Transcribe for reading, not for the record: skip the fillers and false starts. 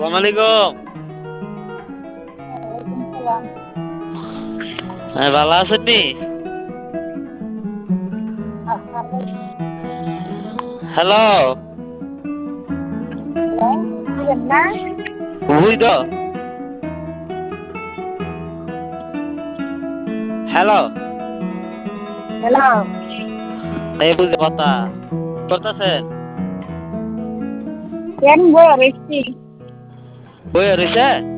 আলাইকুম। হ্যাঁ, ভালো আছেন নি? হ্যালো, বুঝি তো। হ্যালো, হ্যালো, এই বুঝে কথা করতেছেন? কেন বই রয়েছি? বই রয়েছে?